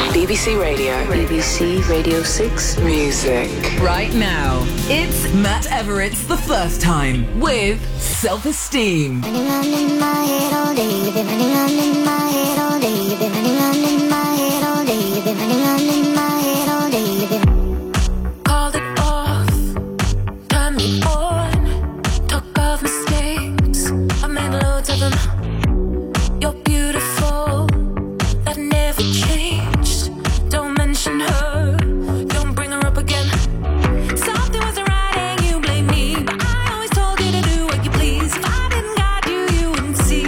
BBC Radio. BBC Radio 6 Music. Right now, it's Matt Everett's The First Time with Self-Esteem. Running on in my head all day, you've been running on in my head all day, you've been running on in my head all day, you've been running on in my head all day, you've been called it off, turn me on, talk of mistakes, I made loads of them. You're beautiful, that never changed. Don't mention her, don't bring her up again. Something wasn't right and you blame me, but I always told you to do what you please. If I didn't guide you, you wouldn't see.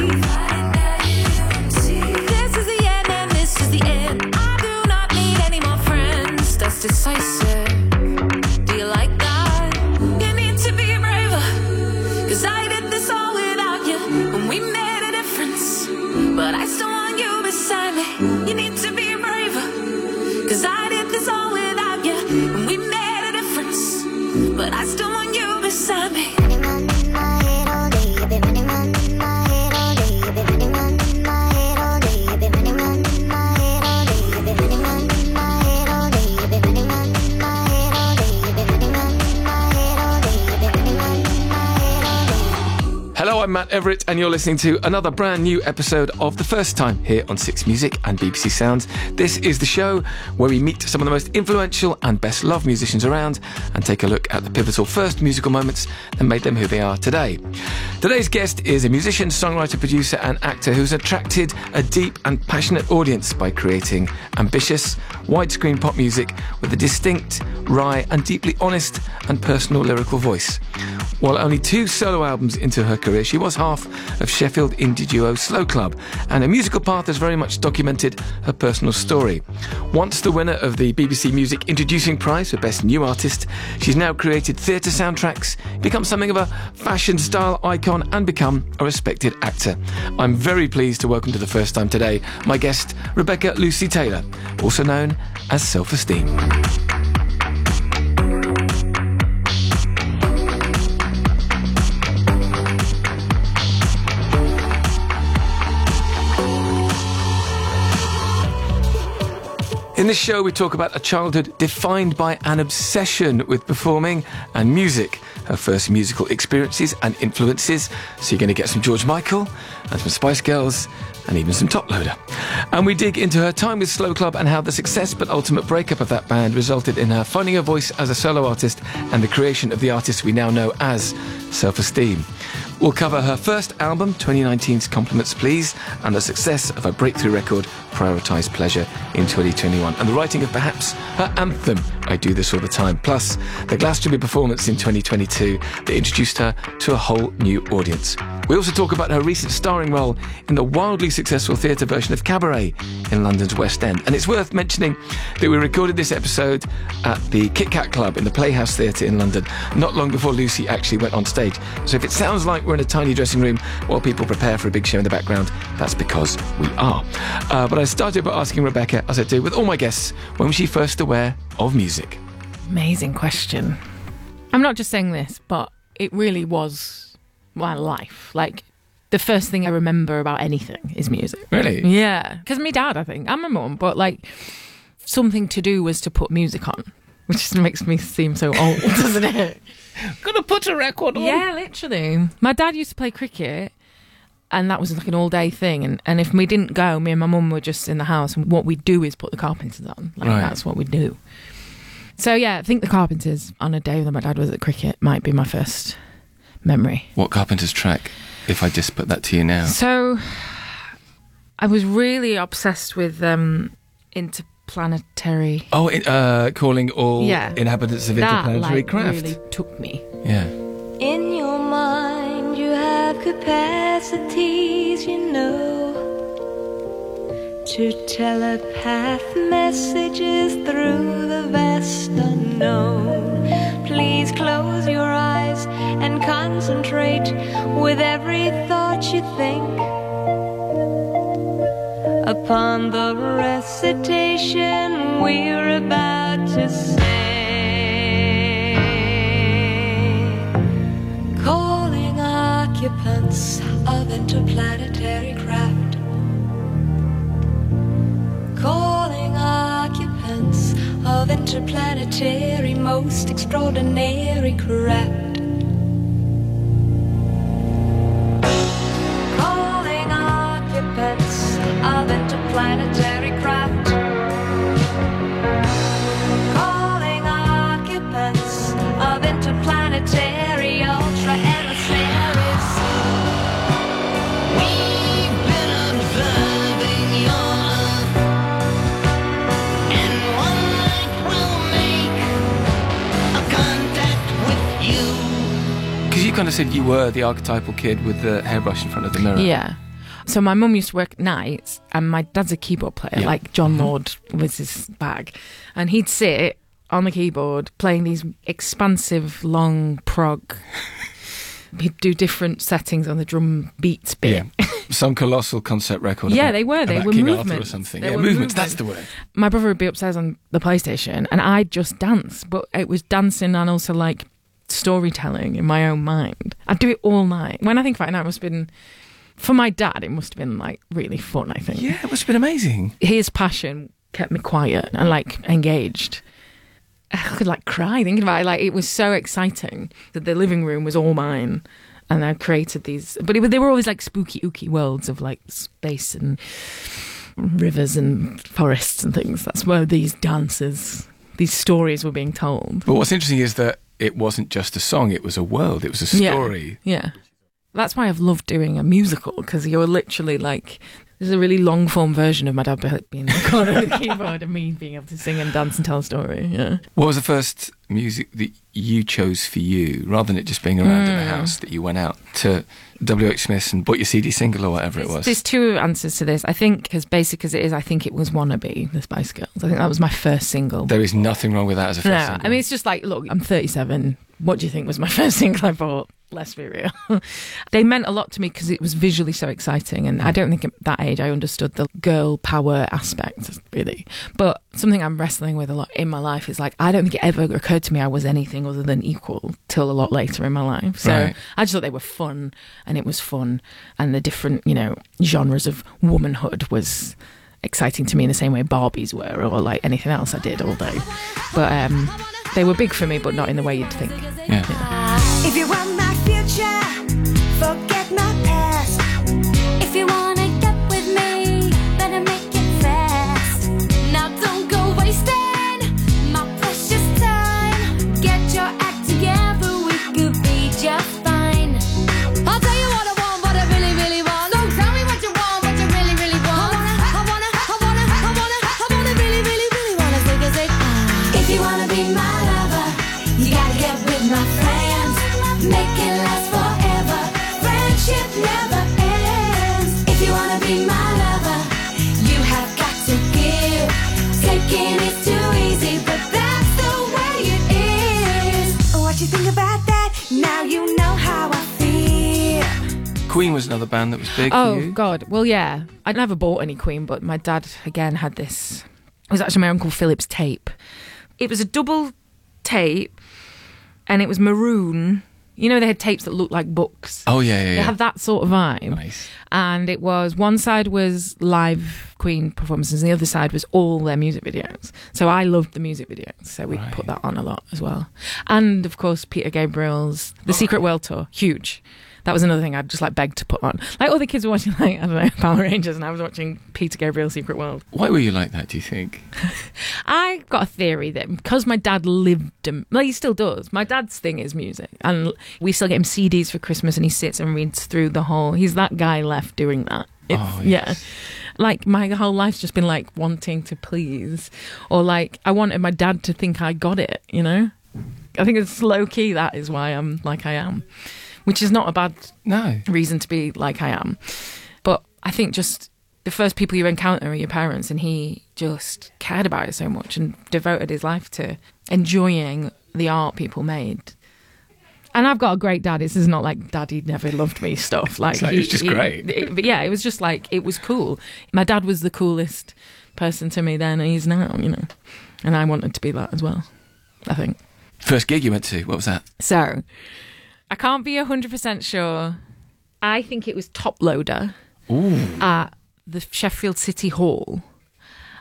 This is the end and this is the end. I do not need any more friends. That's decisive. Do you like that? You need to be braver, 'cause I did this all without you when we made a difference. But I still want you beside me. You need to be braver, 'cause I did this all without you and we made a difference. But I still want you beside me. running on in my head all day, you've been running on in my head all day, you've been running on in my head all day, you've been running on in my head all day, you've been running on in my head all day, you've been running on in my head all day, you've been running on in my head all day, you've been running on in my head all day. Hello, I'm Matt Everett, and you're listening to another brand new episode of The First Time here on Six Music and BBC Sounds. This is the show where we meet some of the most influential and best-loved musicians around and take a look at the pivotal first musical moments that made them who they are today. Today's guest is a musician, songwriter, producer and actor who's attracted a deep and passionate audience by creating ambitious, widescreen pop music with a distinct, wry and deeply honest and personal lyrical voice. While only 2 solo albums into her career, she was half of Sheffield indie duo Slow Club, and her musical path has very much documented her personal story. Once the winner of the BBC Music Introducing Prize for Best New Artist, she's now created theatre soundtracks, become something of a fashion style icon, and become a respected actor. I'm very pleased to welcome to The First Time today my guest, Rebecca Lucy Taylor, also known as Self-Esteem. In this show, we talk about a childhood defined by an obsession with performing and music, her first musical experiences and influences. So you're going to get some George Michael and some Spice Girls and even some Top Loader. And we dig into her time with Slow Club and how the success but ultimate breakup of that band resulted in her finding her voice as a solo artist and the creation of the artist we now know as Self-Esteem. We'll cover her first album, 2019's Compliments Please, and the success of her breakthrough record, Prioritise Pleasure, in 2021, and the writing of perhaps her anthem, I Do This All the Time, plus the Glastonbury performance in 2022 that introduced her to a whole new audience. We also talk about her recent starring role in the wildly successful theatre version of Cabaret in London's West End. And it's worth mentioning that we recorded this episode at the Kit Kat Club in the Playhouse Theatre in London, not long before Lucy actually went on stage. So if it sounds like we're in a tiny dressing room while people prepare for a big show in the background, that's because we are. But I started by asking Rebecca, as I do with all my guests, when was she first aware of music? Amazing question. I'm not just saying this, but it really was my life. Like, the first thing I remember about anything is music. Really? Yeah. Because my dad, I think, and my mum, but like, something to do was to put music on, which just makes me seem so old, doesn't it? Gonna put a record on. Yeah, literally. My dad used to play cricket, and that was like an all-day thing. And if we didn't go, me and my mum were just in the house, and what we'd do is put the Carpenters on. Like, right. That's what we'd do. So yeah, I think the Carpenters on a day that my dad was at cricket might be my first memory. What Carpenters track, if I just put that to you now? So I was really obsessed with interplanetary. Oh, calling all inhabitants of interplanetary craft. That really took me. Yeah. In your mind you have capacities, you know, to telepath messages through the vast unknown. Please close your eyes and concentrate with every thought you think upon the recitation we're about to say. Calling occupants of interplanetary craft. Calling interplanetary, most extraordinary craft. Calling occupants of interplanetary craft. Calling occupants of interplanetary ultra emissaries. We've been observing your Earth, and one night we'll make a contact with you. Because you kind of said you were the archetypal kid with the hairbrush in front of the mirror. Yeah. So my mum used to work nights, and my dad's a keyboard player, Yeah. like John Lord was his bag. And he'd sit on the keyboard playing these expansive, long prog. He'd do different settings on the drum beats bit. Yeah. Some colossal concept record. Yeah, about- they were. They about were King Arthur or movements. something. They Yeah, were movements. That's movements. the word. My brother would be upstairs on the PlayStation, and I'd just dance. But it was dancing and also like storytelling in my own mind. I'd do it all night. When I think about it now, it must have been, for my dad, it must have been like really fun, I think. Yeah, it must have been amazing. His passion kept me quiet and like engaged. I could like cry thinking about it. Like, it was so exciting that the living room was all mine, and I created these. But they were always like spooky, ooky worlds of like space and rivers and forests and things. That's where these dances, these stories were being told. But what's interesting is that it wasn't just a song; it was a world. It was a story. Yeah. That's why I've loved doing a musical, because you're literally like, there's a really long form version of my dad being in the corner of the keyboard and me being able to sing and dance and tell a story. Yeah. What was the first music that you chose for you, rather than it just being around in the house, that you went out to W.H. Smith's and bought your CD single or whatever it was? There's two answers to this. I think, as basic as it is, I think it was Wannabe, the Spice Girls. I think that was my first single. There is nothing wrong with that as a first No, single. I mean, it's just like, look, I'm 37. What do you think was my first single I bought? Let's be real. They meant a lot to me because it was visually so exciting, and I don't think at that age I understood the girl power aspect, really. But something I'm wrestling with a lot in my life is like, I don't think it ever occurred to me I was anything other than equal till a lot later in my life. So Right. I just thought they were fun, and it was fun, and the different, genres of womanhood was exciting to me in the same way Barbies were, or like anything else I did all day. But they were big for me, but not in the way you'd think. Yeah. If you want my future, forget my past. If you wanna get with me, better make it fast. Now don't go wasting my precious time. Get your act together, we could be just fine. I'll tell you what I want, what I really, really want. Don't tell me what you want, what you really, really want. I wanna really, really, really wanna say. If you wanna be my lover, you gotta get with my friends. Make it last forever. Friendship never ends. If you wanna be my lover, you have got to give. Taking is too easy, but that's the way it is. What you think about that? Now you know how I feel. Queen was another band that was big for Oh, you. God. Well, yeah. I never bought any Queen, but my dad, again, had this. It was actually my Uncle Philip's tape. It was a double tape, and it was maroon. You know, they had tapes that looked like books. Oh, yeah. They had that sort of vibe. Nice. And it was, one side was live Queen performances, and the other side was all their music videos. So I loved the music videos, so we Right. put that on a lot as well. And of course, Peter Gabriel's The Secret World Tour, huge. That was another thing I'd just like begged to put on. Like, all the kids were watching, like, I don't know, Power Rangers, and I was watching Peter Gabriel's Secret World. Why were you like that, do you think? I got a theory that because my dad lived, well, he still does. My dad's thing is music, and we still get him CDs for Christmas, and he sits and reads through the whole. He's that guy left doing that. Oh, yes. Yeah. Like, my whole life's just been like wanting to please, or like I wanted my dad to think I got it. I think it's low key. That is why I'm like I am, which is not a bad No. reason to be like I am. But I think just the first people you encounter are your parents, and he just cared about it so much and devoted his life to enjoying the art people made. And I've got a great dad. This is not like daddy never loved me stuff. Like, It's just great. But yeah, it was just like, it was cool. My dad was the coolest person to me then, and he's now, and I wanted to be that as well, I think. First gig you went to, what was that? So, I can't be 100% sure. I think it was Top Loader Ooh. at the Sheffield City Hall.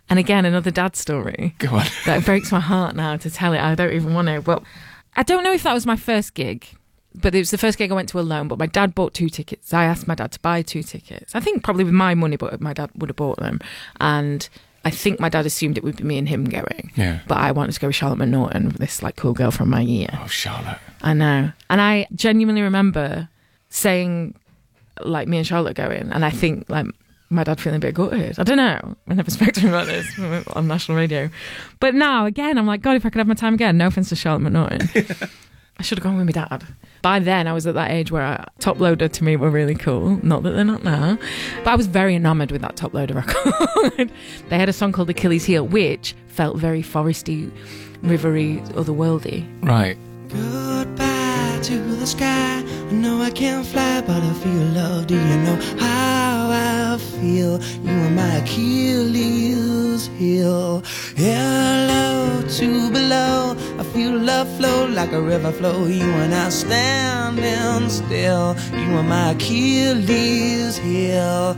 And again, another dad story. Go on. That breaks my heart now to tell it. I don't even want to. But I don't know if that was my first gig, but it was the first gig I went to alone. But my dad bought 2 tickets. I asked my dad to buy 2 tickets. I think probably with my money, but my dad would have bought them. And I think my dad assumed it would be me and him going. Yeah. But I wanted to go with Charlotte McNaughton, this like cool girl from my year. Oh, Charlotte. I know. And I genuinely remember saying, like, me and Charlotte going, and I think, like, my dad feeling a bit gutted. I don't know. I never spoke to him about this on national radio. But now, again, I'm like, God, if I could have my time again, no offence to Charlotte McNaughton. I should have gone with my dad. By then, I was at that age where Top Loader to me were really cool. Not that they're not now. But I was very enamoured with that Top Loader record. They had a song called Achilles Heel, which felt very foresty, rivery, otherworldly. Right. Goodbye to the sky. I know I can't fly, but I feel love. Do you know how I feel? You are my Achilles heel. Hello to below. I feel love flow like a river flow. You and I standing still. You are my Achilles heel.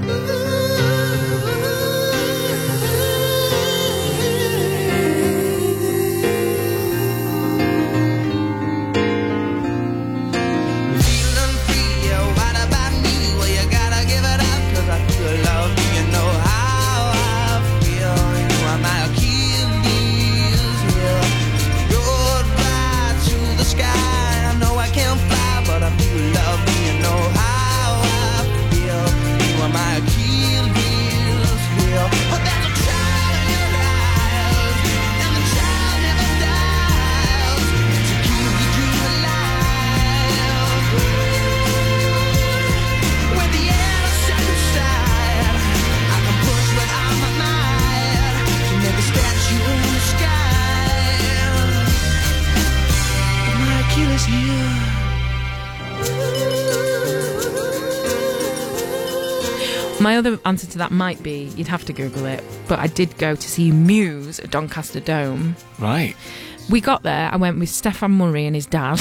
My other answer to that might be, you'd have to Google it, but I did go to see Muse at Doncaster Dome. Right. We got there, I went with Stefan Murray and his dad.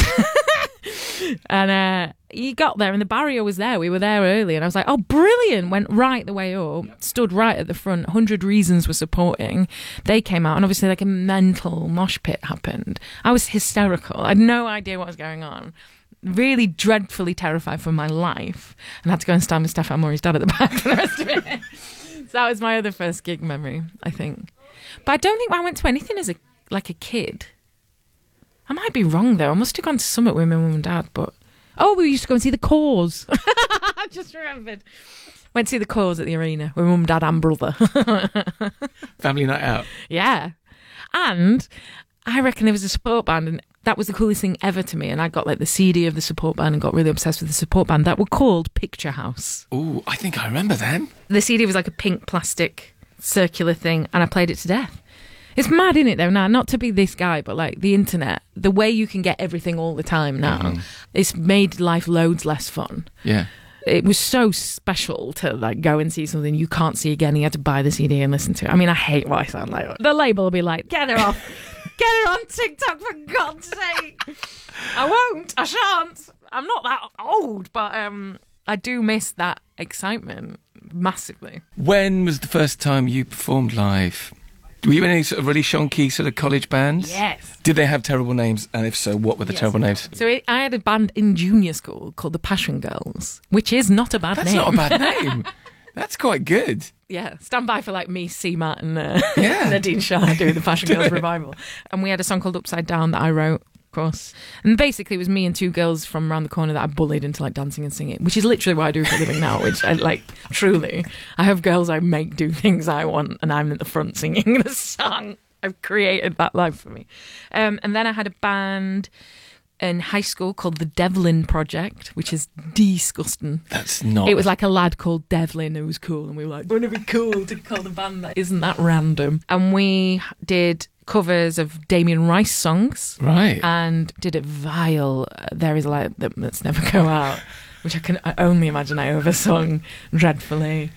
And he got there and the barrier was there. We were there early and I was like, oh, brilliant. Went right the way up, stood right at the front. 100 Reasons were supporting. They came out and obviously like a mental mosh pit happened. I was hysterical. I had no idea what was going on. Really dreadfully terrified for my life and had to go and stand with Stefan Murray's dad at the back for the rest of it. So that was my other first gig memory, I think. But I don't think I went to anything as a kid. I might be wrong though. I must have gone to Summit with my mum and dad, but we used to go and see the Cause. I just remembered. Went to see the Cause at the arena with mum, dad and brother. Family night out. Yeah. And I reckon there was a support band and that was the coolest thing ever to me. And I got like the CD of the support band and got really obsessed with the support band that were called Picture House. Ooh, I think I remember them. The CD was like a pink plastic circular thing and I played it to death. It's mad, isn't it, though, now? Not to be this guy, but like the internet, the way you can get everything all the time now, it's made life loads less fun. Yeah. It was so special to like go and see something you can't see again. You had to buy the CD and listen to it. I mean, I hate what I sound like. The label will be like, get her off. Get her on TikTok, for God's sake. I won't. I shan't. I'm not that old, but I do miss that excitement massively. When was the first time you performed live? Were you in any sort of really shonky sort of college bands? Yes. Did they have terrible names? And if so, what were the terrible names? So I had a band in junior school called the Passion Girls, which is not a bad name. That's not a bad name. That's quite good. Yeah, stand by for like me, C-Matt and Nadine Shah doing the Passion Girls revival. And we had a song called Upside Down that I wrote, of course. And basically it was me and 2 girls from around the corner that I bullied into like dancing and singing, which is literally what I do for a living now, which I like, truly. I have girls I make do things I want and I'm at the front singing the song. I've created that life for me. And then I had a band in high school called the Devlin Project, which is disgusting. That's not... It was like a lad called Devlin who was cool, and we were like, wouldn't it be cool to call the band that? Isn't that random? And we did covers of Damien Rice songs. Right. And did a vile There Is a Light That's Never Go Out, which I only imagine I oversung dreadfully.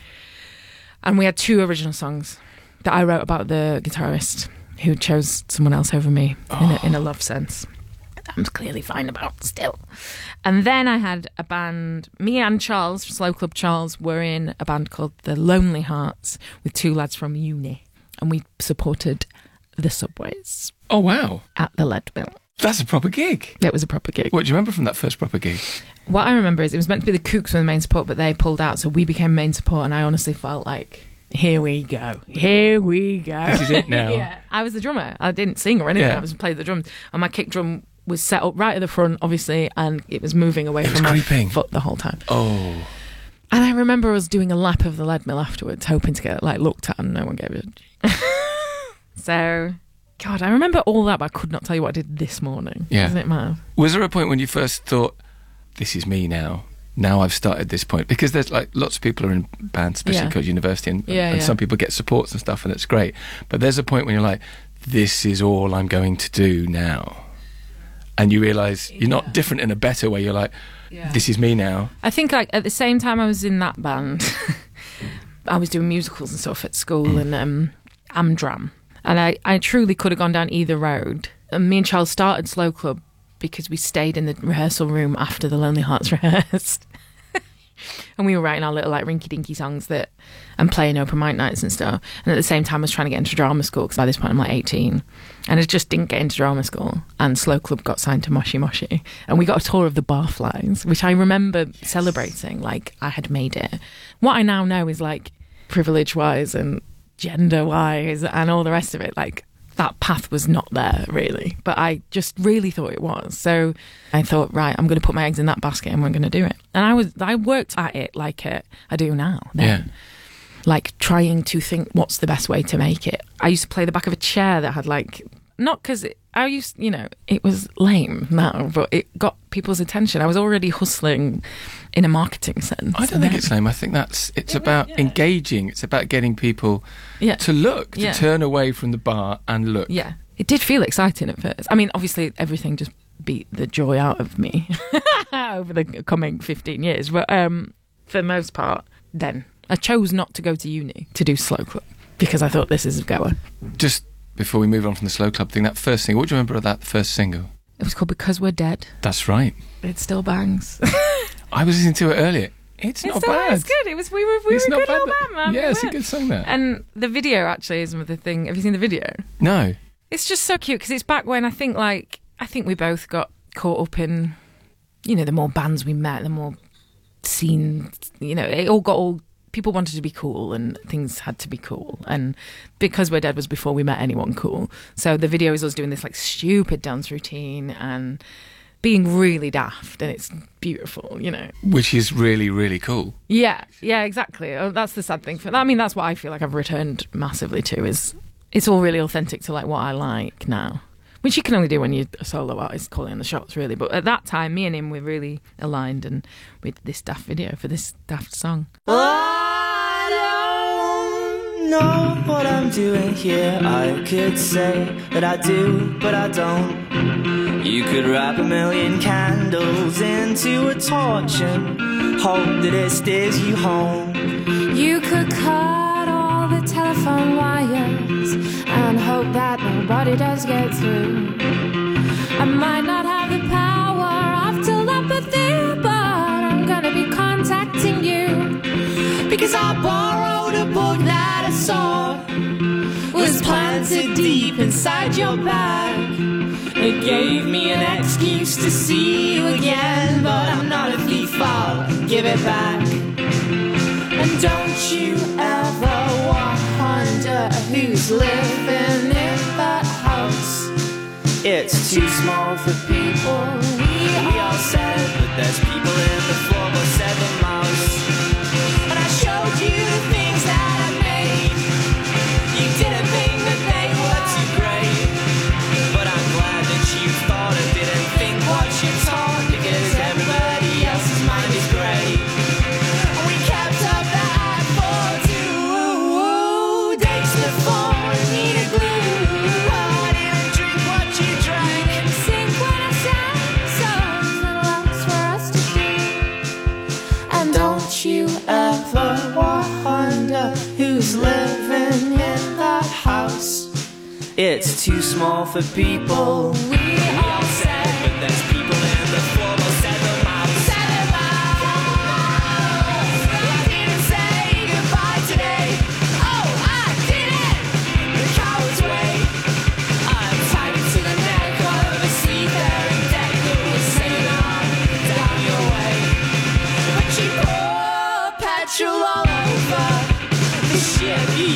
And we had 2 original songs that I wrote about the guitarist who chose someone else over me in a love sense. I'm clearly fine about still. And then I had a band, me and Charles, Slow Club Charles, were in a band called the Lonely Hearts with 2 lads from uni. and we supported the Subways Oh, wow. at the Lead Mill. That's a proper gig. It was a proper gig. What do you remember from that first proper gig? What I remember is it was meant to be the Kooks were the main support, but they pulled out, so we became main support, and I honestly felt like, here we go. Here we go. This is it now. Yeah. I was the drummer. I didn't sing or anything. Yeah. I was playing the drums. And my kick drum was set up right at the front, obviously, and it was moving away It was from creeping. my foot the whole time. Oh. And I remember us doing a lap of the Lead Mill afterwards, hoping to get like looked at, and no one gave it. So, God, I remember all that, but I could not tell you what I did this morning. Yeah. Isn't it mad? Was there a point when you first thought, this is me now? Now I've started this point? Because there's like lots of people are in bands, especially Yeah. because university, and Yeah. some people get supports and stuff, and it's great. But there's a point when you're like, this is all I'm going to do now. And you realise you're not different in a better way. You're like, this is me now. I think like at the same time I was in that band, I was doing musicals and stuff at school and Amdram. And I truly could have gone down either road. And me and Charles started Slow Club because we stayed in the rehearsal room after the Lonely Hearts rehearsed. And we were writing our little like rinky-dinky songs that and playing open mic nights and stuff. And at the same time I was trying to get into drama school because by this point I'm like 18. And I just didn't get into drama school. And Slow Club got signed to Moshi Moshi. And we got a tour of the Barflies, which I remember celebrating like I had made it. What I now know is like privilege-wise and gender-wise and all the rest of it, like that path was not there really, but I just really thought it was. So I thought, right, I'm going to put my eggs in that basket and we're going to do it. And I worked at it like I do now. Then. Like trying to think what's the best way to make it. I used to play the back of a chair that had like, not because I used, it was lame now, but it got people's attention. I was already hustling in a marketing sense. I don't think it's lame. I think it's about engaging. It's about getting people to look, to turn away from the bar and look. Yeah. It did feel exciting at first. I mean, obviously everything just beat the joy out of me over the coming 15 years. But for the most part, then I chose not to go to uni to do Slow Club because I thought this is a goer. Just before we move on from the Slow Club thing, that first single, what do you remember of that first single? It was called Because We're Dead. That's right. It still bangs. I was listening to it earlier. It's not bad. It's good. We were a good little band, man. Yeah, it's a good song, that. And the video actually is the thing. Have you seen the video? No. It's just so cute because it's back when I think we both got caught up in, the more bands we met, the more scene, it all got people wanted to be cool and things had to be cool. And Because We're Dead was before we met anyone cool. So the video is us doing this like stupid dance routine and being really daft, and it's beautiful, Which is really, really cool. Yeah, exactly. That's the sad thing. I mean, that's what I feel like I've returned massively to, is it's all really authentic to like what I like now. Which you can only do when you're a solo artist calling the shots, really. But at that time, me and him were really aligned, and we did this daft video for this daft song. I don't know what I'm doing here. I could say that I do, but I don't. You could wrap 1,000,000 candles into a torch and hope that it steers you home. You could cut all the telephone wires and hope that nobody does get through. I might not have the power of telepathy, but I'm gonna be contacting you because I borrowed a book that I saw was planted deep inside your bag. It gave me an excuse to see you again, but I'm not a thief, I'll give it back. And don't you ever wonder who's living in that house? It's too small for people. We all said, but there's people in the floor, but said the mouse. And I showed you the things that I made. You didn't think that they were too great, but I'm glad that you thought and didn't think what you taught, because everybody else's mind is great. And we kept up the act for 2 days before we needed glue. I didn't drink what you drank. Sing when I sang songs that allows for us to do. And don't you Ever wonder who's living in that house? It's too small for people. We all said, but there's people in the floor, but said the mouse. Said the mouse. I didn't say goodbye today. Oh, I didn't.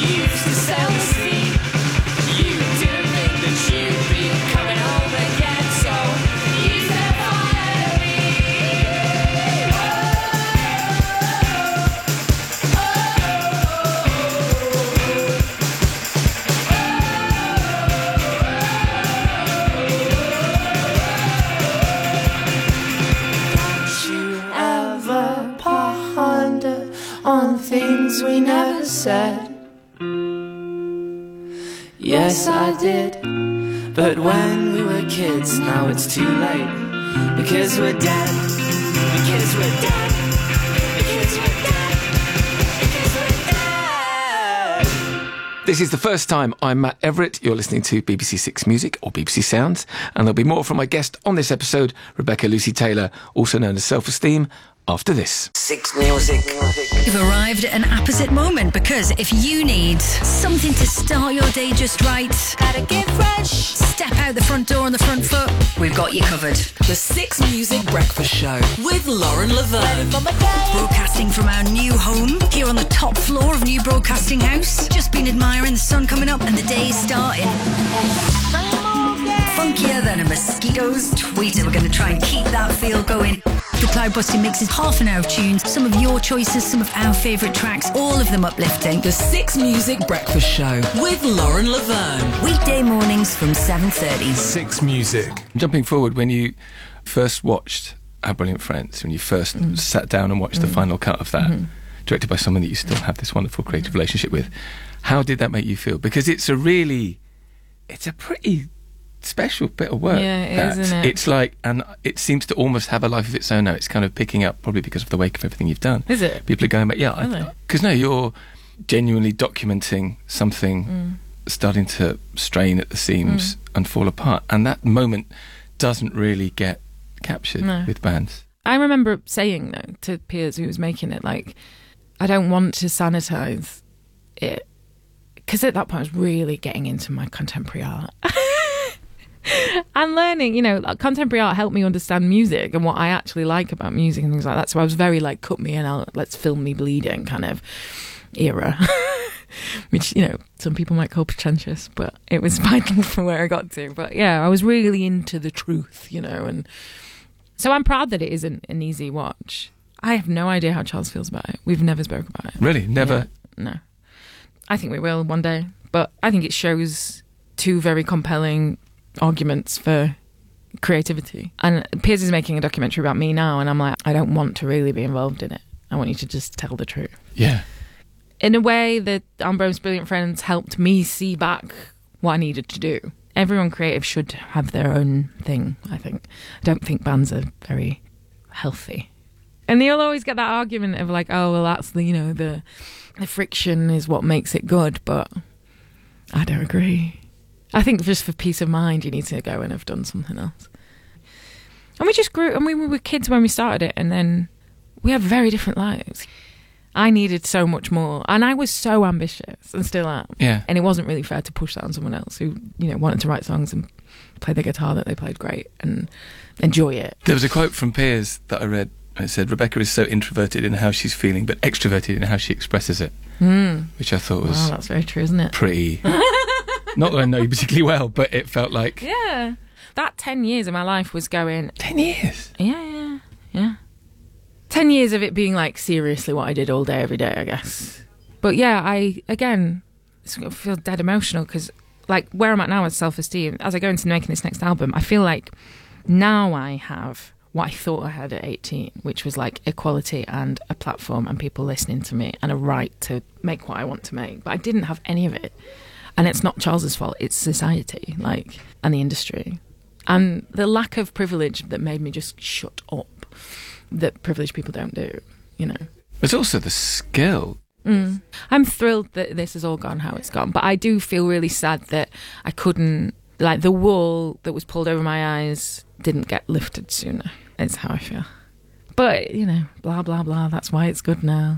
used to sail the sea. You didn't think that you'd be coming home again, so you set fire to me. Don't you ever ponder on things we never said? Yes, I did. But when we were kids, now it's too late. Because we're dead. Because we're dead. Because we're dead. Because we're dead. This is the first time I'm Matt Everett. You're listening to BBC Six Music, or BBC Sounds, and there'll be more from my guest on this episode, Rebecca Lucy Taylor, also known as Self-Esteem, after this. Six Music. You've arrived at an apposite moment, because if you need something to start your day just right, Gotta get fresh. step out the front door on the front foot, we've got you covered. The Six Music Breakfast Show with Lauren Laverne. For my day. Broadcasting from our new home here on the top floor of New Broadcasting House. Just been admiring the sun coming up and the day starting. Funkier than a mosquito's tweeter. We're going to try and keep that feel going. The Cloud Busting mix is half an hour of tunes, some of your choices, some of our favourite tracks, all of them uplifting. The Six Music Breakfast Show with Lauren Laverne. Weekday mornings from 7:30. Six Music. Jumping forward, when you first watched Our Brilliant Friends, when you first sat down and watched the final cut of that, directed by someone that you still have this wonderful creative relationship with, how did that make you feel? Because it's a pretty special bit of work. Yeah, it that. is, isn't it? It's like, and it seems to almost have a life of its own now. It's kind of picking up, probably because of the wake of everything you've done. Is it? People are going back, yeah, Really? because no, you're genuinely documenting something starting to strain at the seams and fall apart, and that moment doesn't really get captured with bands. I remember saying, though, to Piers, who was making it, like, I don't want to sanitise it. Because at that point, I was really getting into my contemporary art. And learning, like, contemporary art helped me understand music and what I actually like about music and things like that. So I was very, like, cut me and out, let's film me bleeding kind of era. Which, some people might call pretentious, but it was vital for where I got to. But yeah, I was really into the truth, and so I'm proud that it isn't an easy watch. I have no idea how Charles feels about it. We've never spoken about it. Really? Never? Yeah, no. I think we will one day, but I think it shows two very compelling arguments for creativity. And Piers is making a documentary about me now, and I'm like, I don't want to really be involved in it. I want you to just tell the truth. Yeah. In a way that Ambrose Brilliant Friends helped me see back what I needed to do. Everyone creative should have their own thing, I think. I don't think bands are very healthy. And you'll always get that argument of like, oh, well, that's the friction is what makes it good, but I don't agree. I think just for peace of mind, you need to go and have done something else. And we just grew, and we were kids when we started it, and then we have very different lives. I needed so much more, and I was so ambitious, and still am. Yeah. And it wasn't really fair to push that on someone else who, wanted to write songs and play the guitar that they played great and enjoy it. There was a quote from Piers that I read. It said, Rebecca is so introverted in how she's feeling, but extroverted in how she expresses it. Which I thought was... Wow, that's very true, isn't it? Pretty... Not that I know you particularly well, but it felt like... Yeah. That 10 years of my life was going... 10 years? Yeah. 10 years of it being, like, seriously what I did all day, every day, I guess. But yeah, I feel dead emotional because, like, where I'm at now with Self-Esteem, as I go into making this next album, I feel like now I have what I thought I had at 18, which was, like, equality and a platform and people listening to me and a right to make what I want to make. But I didn't have any of it. And it's not Charles's fault, it's society, like, and the industry. And the lack of privilege that made me just shut up, that privileged people don't do, It's also the skill. I'm thrilled that this has all gone how it's gone, but I do feel really sad that I couldn't, like, the wall that was pulled over my eyes didn't get lifted sooner. It's how I feel. But, blah, blah, blah, that's why it's good now.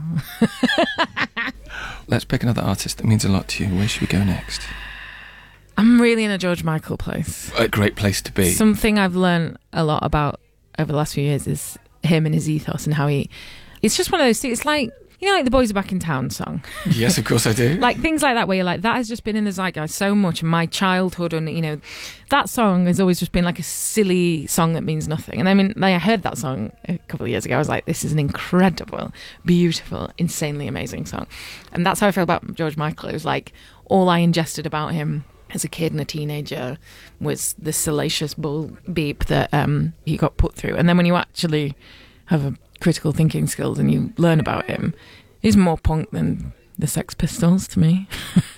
Let's pick another artist that means a lot to you. Where should we go next? I'm really in a George Michael place. A great place to be. Something I've learned a lot about over the last few years is him and his ethos and how it's just one of those things. It's like You know, like the Boys Are Back in Town song? Yes, of course I do. Like things like that where you're like, that has just been in the zeitgeist so much in my childhood, and you know, that song has always just been like a silly song that means nothing. And I mean, like, I heard that song a couple of years ago. I was like, this is an incredible, beautiful, insanely amazing song. And that's how I feel about George Michael. It was like all I ingested about him as a kid and a teenager was the salacious bull beep that he got put through. And then when you actually have a critical thinking skills and you learn about him, he's more punk than the Sex Pistols to me.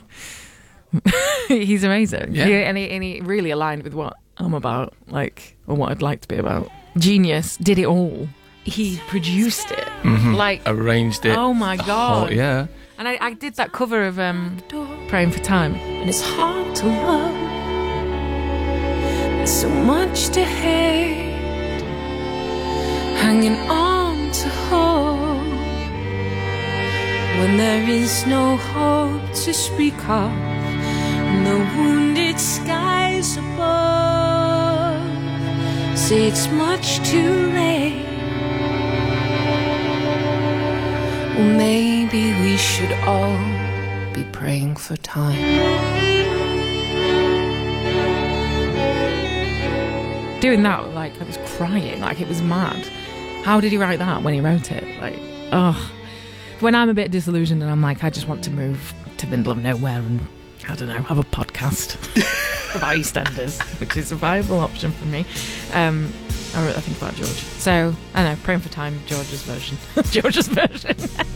He's amazing. Yeah. And he really aligned with what I'm about, like, or what I'd like to be about. Genius, did it all. He produced it. Like, arranged it. oh my God. Oh, yeah. And I did that cover of Praying for Time. And it's hard to love. There's so much to hate, hanging on to hope when there is no hope to speak of, and the wounded skies above say it's much too late. Well, maybe we should all be praying for time. Doing that, like, I was crying, like it was mad. How did he write that when he wrote it? Like, oh. When I'm a bit disillusioned and I'm like, I just want to move to the middle of nowhere and, I don't know, have a podcast about EastEnders, which is a viable option for me. I think about George. So, I don't know, Praying for Time, George's version. George's version.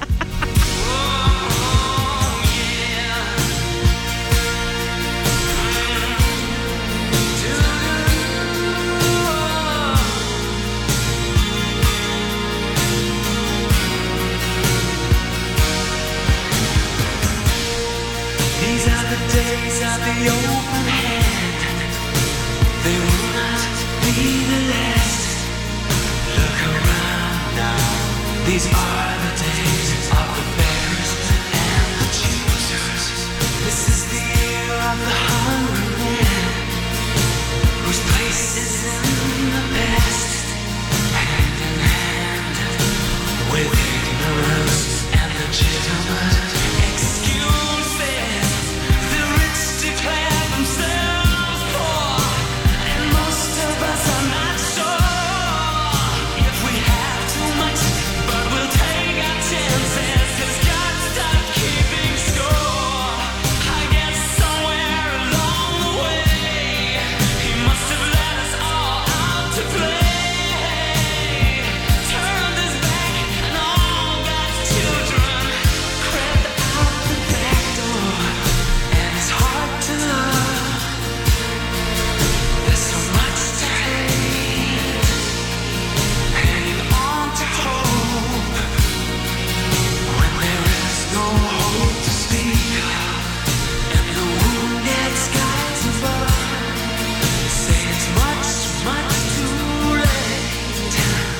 These are the days of the open hand. They will not be the last. Look around now. These are the days of the beggars and the choosers. This is the year of the hungry man, whose place is in the past. Hand in hand with ignorance and legitimate excuses. The rich declare themselves poor, and most of us are not sure if we have too much, but we'll take our chances, 'cause God stopped keeping score. I guess somewhere along the way, He must have let us all out to play. Turned His back and all God's children crept out the back door, and it's hard to love. There's so much to hate, hanging on to hope when there is no hope to speak of, and the wounded skies above say it's much, much too late.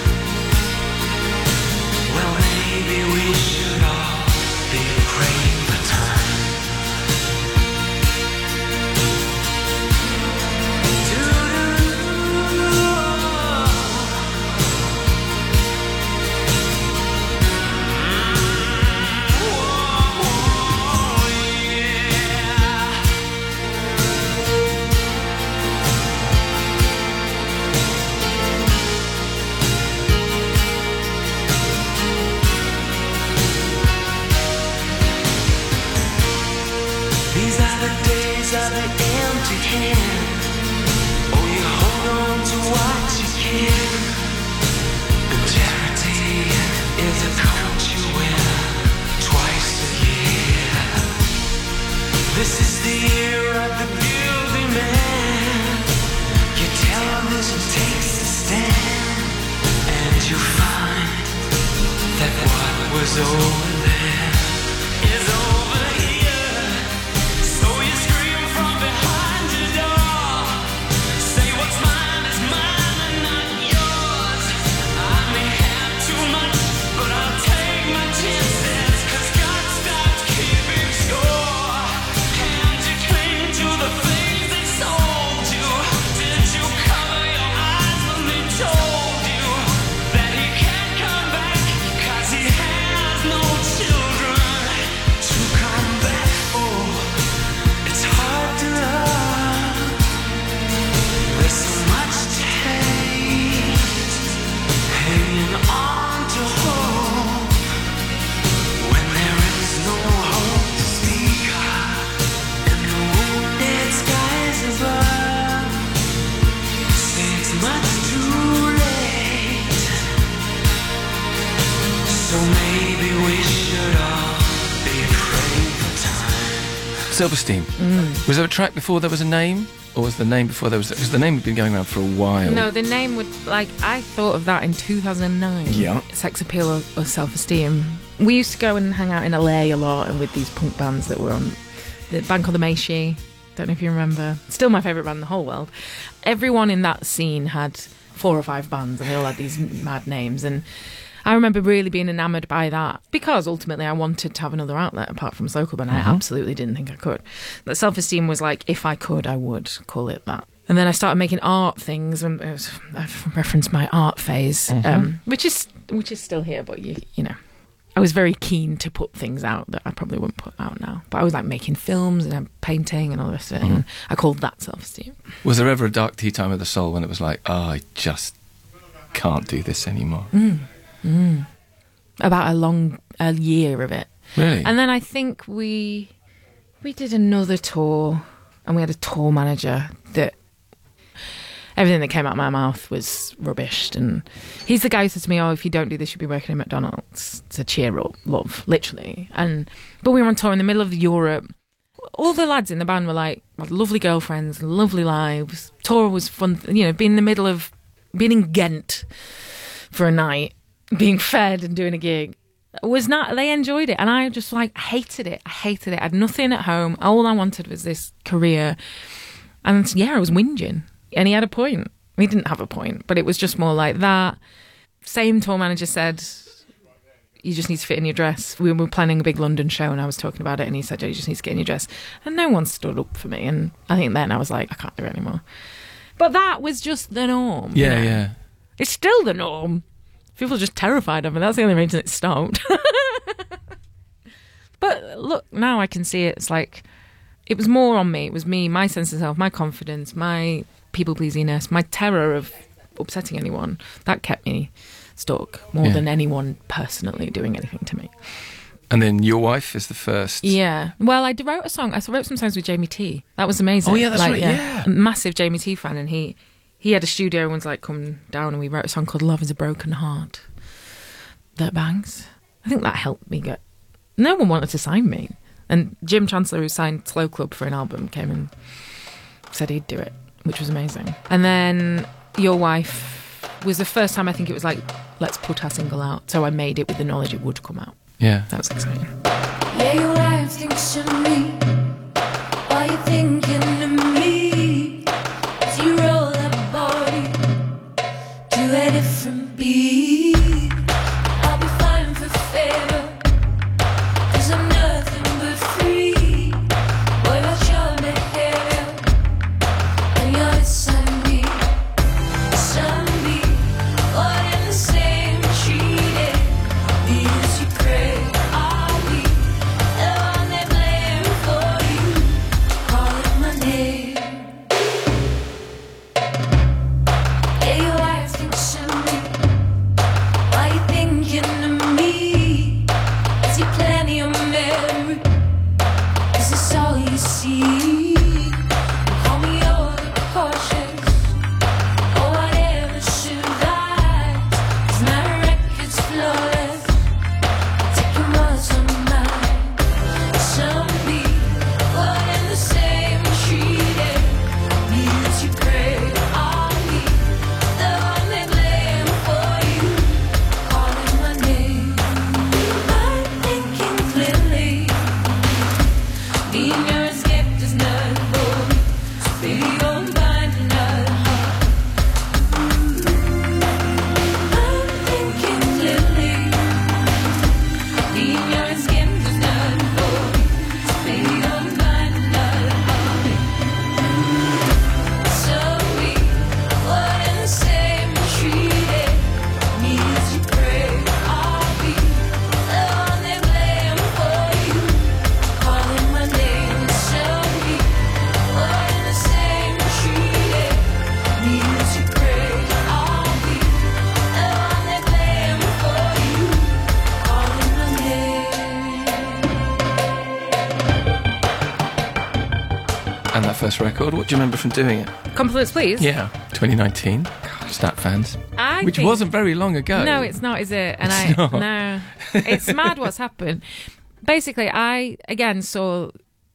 Well, maybe we should all be praying for time. These are the days of the empty hand. Oh, you hold on to what you can. And charity is a coat you wear twice a year. This is the year of the guilty man. Your television takes a stand, and you find that what was over there is over here. So you scream from behind your door, say what's mine is mine and not yours. I may have too much, but I'll take my chances, 'cause God stopped keeping score. And you cling to the things they sold you. Did you cover your eyes when they told you that He can't come back, 'cause He has no choice? Silverstein. Was there a track before there was a name? Or was the name before there was... Because the name had been going around for a while. No, the name would... Like, I thought of that in 2009. Yeah. Sex Appeal or Self-Esteem. We used to go and hang out in LA a lot and with these punk bands that were on... The band called the Meishi. Don't know if you remember. Still my favourite band in the whole world. Everyone in that scene had 4 or 5 bands and they all had these mad names. And I remember really being enamoured by that because ultimately I wanted to have another outlet apart from Slow Club and I absolutely didn't think I could. But Self-Esteem was like, if I could, I would call it that. And then I started making art things and I've referenced my art phase, which is still here, but you know. I was very keen to put things out that I probably wouldn't put out now. But I was like making films and painting and all the rest of it. And I called that Self-Esteem. Was there ever a dark tea time of the soul when it was like, oh, I just can't do this anymore? About a year of it. Really? And then I think we did another tour and we had a tour manager that everything that came out of my mouth was rubbish. And he's the guy who said to me, oh, if you don't do this, you'll be working at McDonald's. To cheer up, love, literally. But we were on tour in the middle of Europe. All the lads in the band were like, lovely girlfriends, lovely lives. Tour was fun, you know, being in the middle of, being in Ghent for a night, being fed and doing a gig. Was not, they enjoyed it. And I just like hated it. I had nothing at home. All I wanted was this career. And yeah, I was whinging. And he had a point. He didn't have a point, but it was just more like that. Same tour manager said, you just need to fit in your dress. We were planning a big London show and I was talking about it and he said, oh, you just need to get in your dress. And no one stood up for me. And I think then I was like, I can't do it anymore. But that was just the norm. Yeah, you know? yeah. It's still the norm. People are just terrified of it. That's the only reason it stopped. But look, now I can see it. It's like, it was more on me. It was me, my sense of self, my confidence, my people-pleasiness, my terror of upsetting anyone. That kept me stuck more than anyone personally doing anything to me. And then Your Wife is the first. Yeah. Well, I wrote a song. I wrote some songs with Jamie T. That was amazing. Oh, yeah, that's right, yeah. A massive Jamie T fan, and he had a studio and was like, come down, and we wrote a song called Love is a Broken Heart that bangs. I think that helped me get... No one wanted to sign me. And Jim Chancellor, who signed Slow Club for an album, came and said he'd do it, which was amazing. And then Your Wife was the first time I think it was like, let's put our single out. So I made it with the knowledge it would come out. Yeah. That was exciting. Yeah, your wife thinks of me. Are you thinking of me? As you roll that body to a different beat. I'll be fine for favor, 'cause I'm nothing but free. Boy, about your behavior and your insanity. Some be one in the same treated. These you crave. And that first record, what do you remember from doing it? Confluence, please. Yeah, 2019. Stat fans. Which think- wasn't very long ago. No, it's not, is it? And It's not. No. It's mad what's happened. Basically, I, again, saw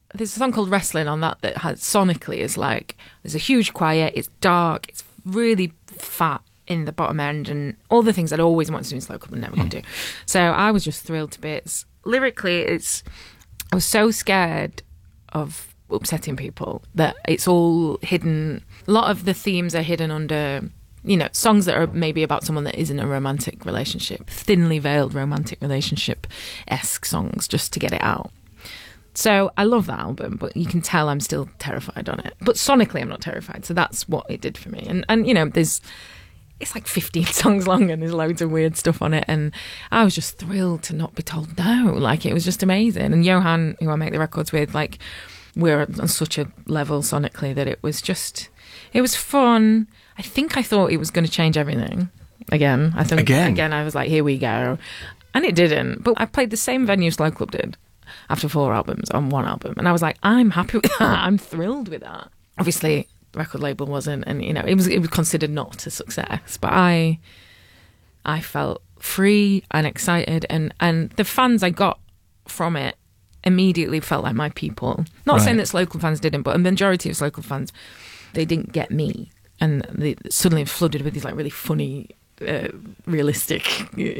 there's a song called Wrestling on that has sonically is like, there's a huge choir, it's dark, it's really fat in the bottom end, and all the things I'd always wanted to do in slow club and never could do. So I was just thrilled to bits. Lyrically, I was so scared of upsetting people that it's all hidden. A lot of the themes are hidden under, songs that are maybe about someone that isn't a romantic relationship, thinly veiled romantic relationship-esque songs, just to get it out. So I love that album, but you can tell I'm still terrified on it. But sonically, I'm not terrified. So that's what it did for me. And it's like 15 songs long and there's loads of weird stuff on it. And I was just thrilled to not be told no. Like, it was just amazing. And Johan, who I make the records with, like, we're on such a level sonically that it was fun. I think I thought it was going to change everything. Again, I was like, here we go. And it didn't. But I played the same venue Slow Club did after 4 albums on 1 album. And I was like, I'm happy with that. I'm thrilled with that. Obviously, the record label wasn't, and it was considered not a success. But I felt free and excited, and the fans I got from it immediately felt like my people. Not saying that Slow Club fans didn't, but a majority of Slow Club fans, they didn't get me. And they suddenly flooded with these like really funny, realistic,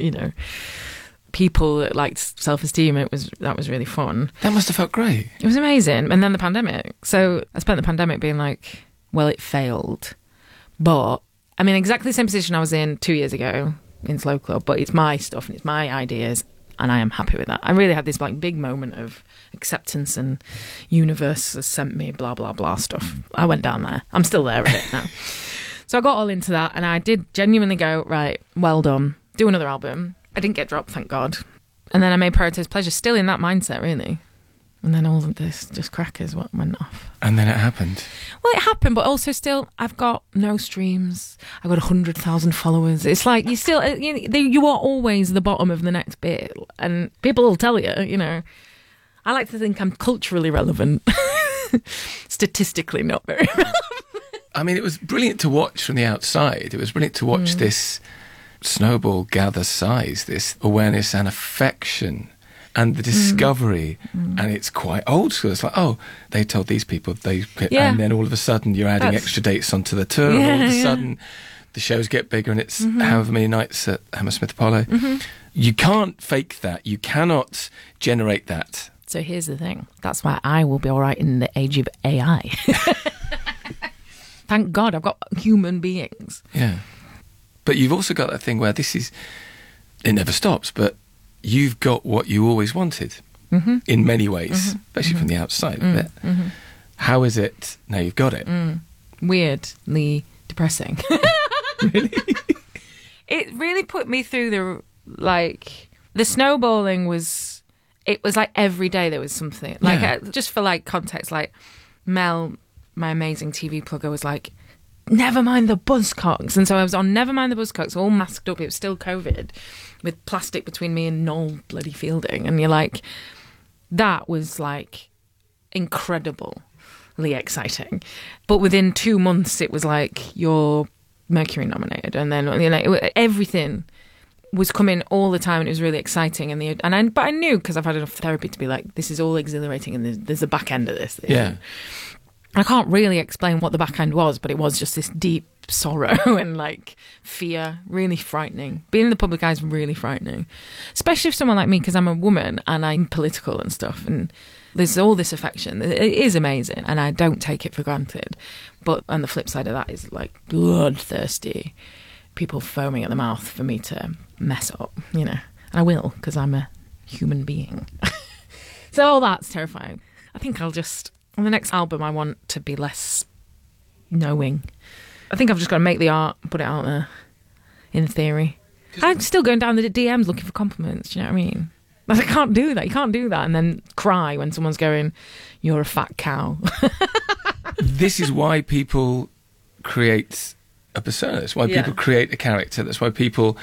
people that liked Self-Esteem. That was really fun. That must have felt great. It was amazing. And then the pandemic. So I spent the pandemic being like, well, it failed. But I'm in exactly the same position I was in 2 years ago in Slow Club, but it's my stuff and it's my ideas, and I am happy with that. I really had this like big moment of acceptance, and universe has sent me blah, blah, blah stuff. I went down there. I'm still there with it now. So I got all into that, and I did genuinely go, right, well done, do another album. I didn't get dropped, thank God. And then I made Prioritize Pleasure, still in that mindset, really. And then all of this just crackers what went off. And then it happened. Well, it happened, but also still, I've got no streams. I've got 100,000 followers. It's like you are always the bottom of the next bit, and people will tell you. I like to think I'm culturally relevant. Statistically, not very relevant. I mean, it was brilliant to watch from the outside. It was brilliant to watch this snowball gather size, this awareness and affection. And the discovery, and it's quite old school. It's like, oh, they told these people, and then all of a sudden you're adding extra dates onto the tour, and all of a sudden the shows get bigger, and it's however many nights at Hammersmith Apollo. You can't fake that. You cannot generate that. So here's the thing. That's why I will be all right in the age of AI. Thank God I've got human beings. Yeah. But you've also got that thing where it never stops, but you've got what you always wanted in many ways, especially from the outside of it. How is it now you've got it? Weirdly depressing. Really? It really put me through the snowballing was like every day there was something. Just for context, Mel, my amazing TV plugger, was like, never mind the Buzzcocks. And so I was on Never Mind the Buzzcocks, all masked up. It was still COVID, with plastic between me and Noel bloody Fielding. And you're like, that was incredibly exciting. But within 2 months, it was like, you're Mercury nominated. And then, everything was coming all the time, and it was really exciting. But I knew, because I've had enough therapy to be like, this is all exhilarating, and there's a back end of this. Yeah. I can't really explain what the back end was, but it was just this deep sorrow and fear, really frightening. Being in the public eye is really frightening, especially for someone like me, because I'm a woman and I'm political and stuff, and there's all this affection. It is amazing, and I don't take it for granted. But on the flip side of that is bloodthirsty people foaming at the mouth for me to mess up, and I will, because I'm a human being. So all that's terrifying. I think I'll just... On the next album, I want to be less knowing. I think I've just got to make the art, put it out there, in theory. I'm still going down the DMs looking for compliments, do you know what I mean? I can't do that. You can't do that and then cry when someone's going, you're a fat cow. This is why people create a persona. It's why people create a character. That's why people,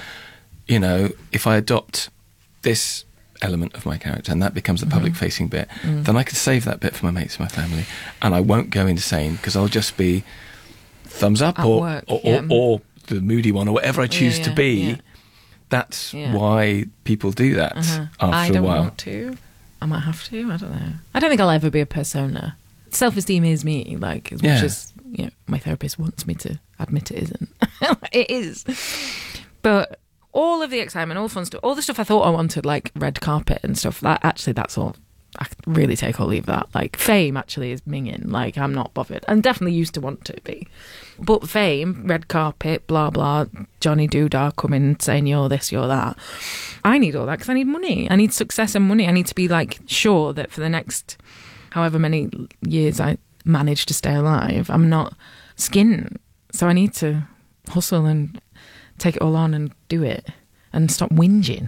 if I adopt this element of my character and that becomes the public facing bit, then I could save that bit for my mates and my family, and I won't go insane because I'll just be thumbs up or the moody one or whatever I choose to be. That's why people do that after I don't a while. want to. I might have to. I don't know. I don't think I'll ever be a persona. Self-esteem is me, like, as much as, you know, my therapist wants me to admit it isn't. It is. But all of the excitement, all the fun stuff, all the stuff I thought I wanted, like red carpet and stuff, that's all. I can really take or leave that. Like, fame actually is minging. Like, I'm not bothered. And definitely used to want to be. But fame, red carpet, blah, blah, Johnny Doodah coming saying you're this, you're that. I need all that because I need money. I need success and money. I need to be, like, sure that for the next however many years I manage to stay alive, I'm not skinned. So I need to hustle and take it all on and do it and stop whinging.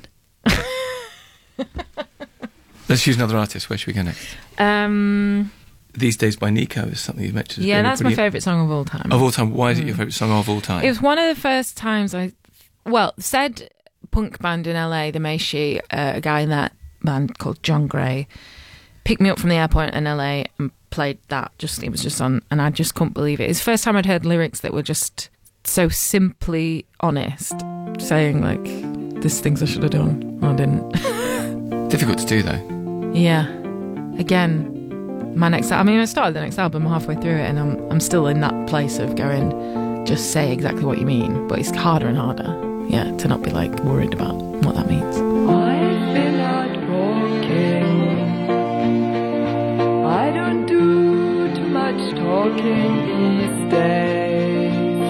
Let's use another artist. Where should we go next? These Days by Nico is something you mentioned. Yeah, that's my favourite song of all time. Of all time? Why is it your favourite song of all time? It was one of the first times said punk band in LA, the Meishi, a guy in that band called John Gray, picked me up from the airport in LA and played that. It was just on, and I just couldn't believe it. It's the first time I'd heard lyrics that were just so simply honest, saying, like, there's things I should have done, I didn't. Difficult to do, though. Yeah. Again, I started the next album halfway through it, and I'm still in that place of going, just say exactly what you mean. But it's harder and harder, to not be, like, worried about what that means. I've been out walking. I don't do too much talking these days.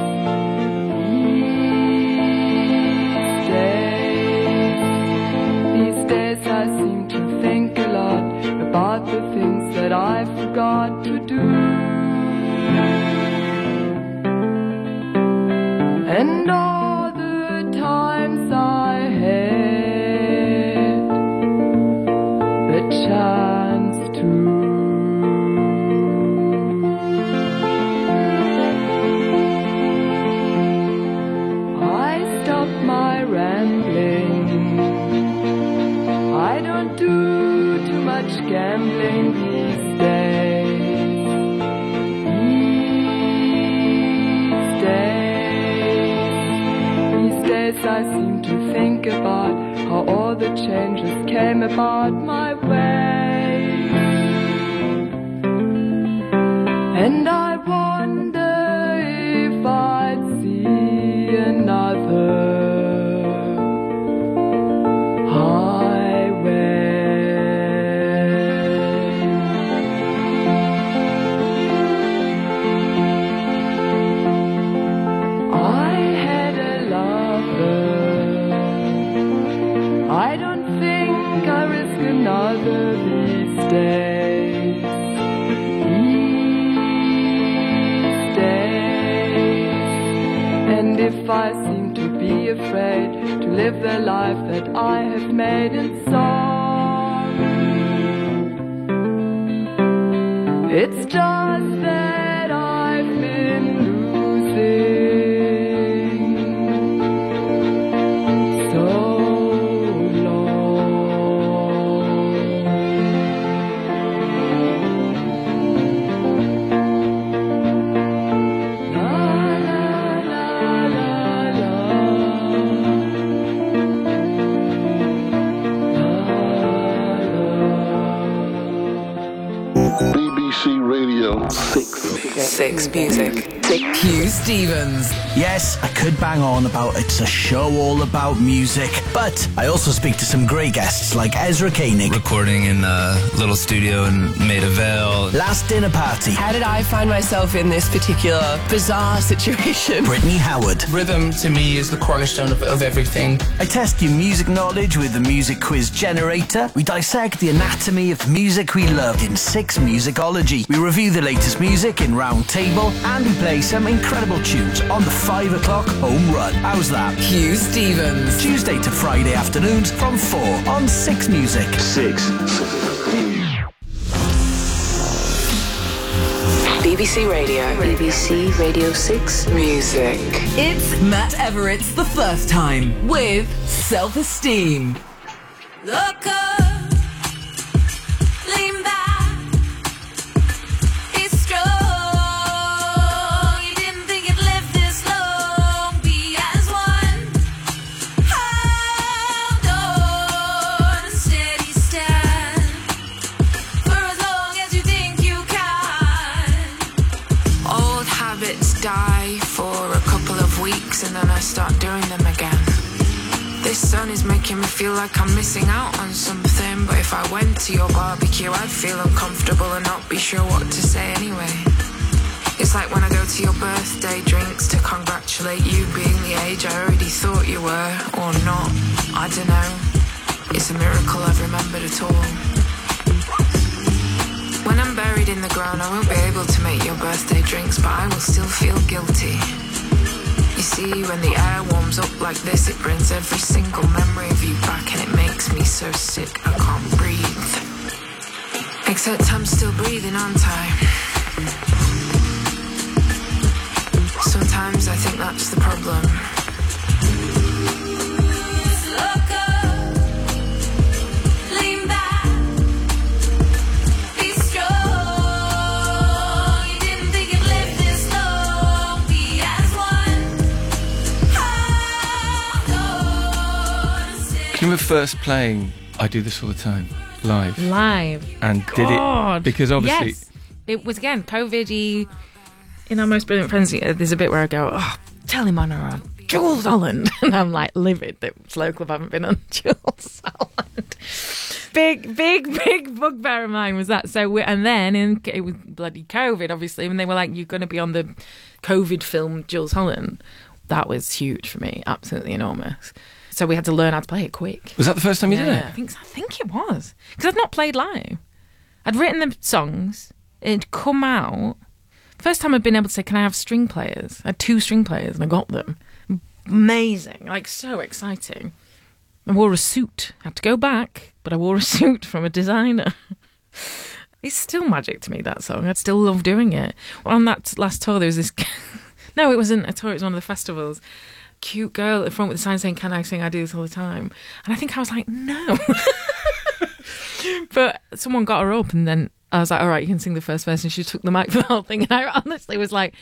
These days I seem to think a lot about the things that I forgot to do. And all the times I had the chance to. I stopped my rambling. I don't do too much gambling these days. These days I seem to think about how all the changes came about my way. And I wonder if I'd see another if I seem to be afraid to live the life that I have made in song. It's just that I've been losing so BBC Radio 6 Music. Hugh Stevens. Yes, I could bang on about it's a show all about music, but I also speak to some great guests like Ezra Koenig. Recording in a little studio in Maida Vale. Last Dinner Party. How did I find myself in this particular bizarre situation? Brittany Howard. Rhythm to me is the cornerstone of everything. I test your music knowledge with the Music Quiz Generator. We dissect the anatomy of music we loved in 6 Musicology. We review the latest music in Round Table, and we play some incredible tunes on the 5 o'clock home run. How's that? Hugh Stevens. Tuesday to Friday afternoons from 4 on 6 Music. 6. BBC Radio. BBC Radio 6 Music. It's Matt Everett's The First Time with Self-Esteem. Look up, lean back, be strong. You didn't think you'd live this long. Be as one. Hold on, steady stand. habits die for a couple of weeks and then I start doing them again. This sun is making me feel like I'm missing out on something, but if I went to your barbecue I'd feel uncomfortable and not be sure what to say anyway. It's like when I go to your birthday drinks to congratulate you being the age I already thought you were, or not. I don't know. It's a miracle I've remembered at all. When I'm buried in the ground, I won't be able to make your birthday drinks, but I will still feel guilty. You see, when the air warms up like this, it brings every single memory of you back, and it makes me so sick I can't breathe. Except I'm still breathing, aren't I? Sometimes I think that's the problem. Look up, lean back, be strong. You didn't think you'd live this long. Be as one. Can you remember first playing I Do This All the Time live? And did God. it? Because obviously... Yes. It was, again, COVID-y. In Our Most Brilliant Friends, there's a bit where I go, oh, Telly Manor on Jules Holland. And I'm like livid that Slow Club haven't been on Jules Holland. Big bugbear of mine was that. So, and then it was bloody COVID, obviously, when they were like, you're going to be on the COVID film Jules Holland. That was huge for me, absolutely enormous. So we had to learn how to play it quick. Was that the first time you did it? I think it was. Because I'd not played live. I'd written the songs, it'd come out. First time I'd been able to say, can I have string players? I had 2 string players and I got them. Amazing, like so exciting. I wore a suit. I had to go back, but I wore a suit from a designer. It's still magic to me, that song. I'd still love doing it. On that last tour, there was this... No, it wasn't a tour, it was one of the festivals. Cute girl at the front with the sign saying, can I sing I Do This All the Time? And I think I was like, no. But someone got her up and then I was like, all right, you can sing the first verse. And she took the mic for the whole thing. And I honestly was like,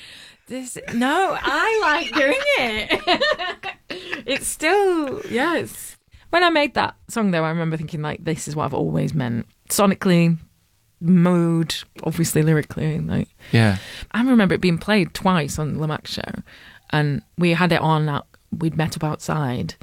no, I like doing it. It's still, yes. When I made that song, though, I remember thinking, like, this is what I've always meant. Sonically, mood, obviously lyrically. Like, yeah. I remember it being played twice on the Max show. And we had it on, we'd met up outside.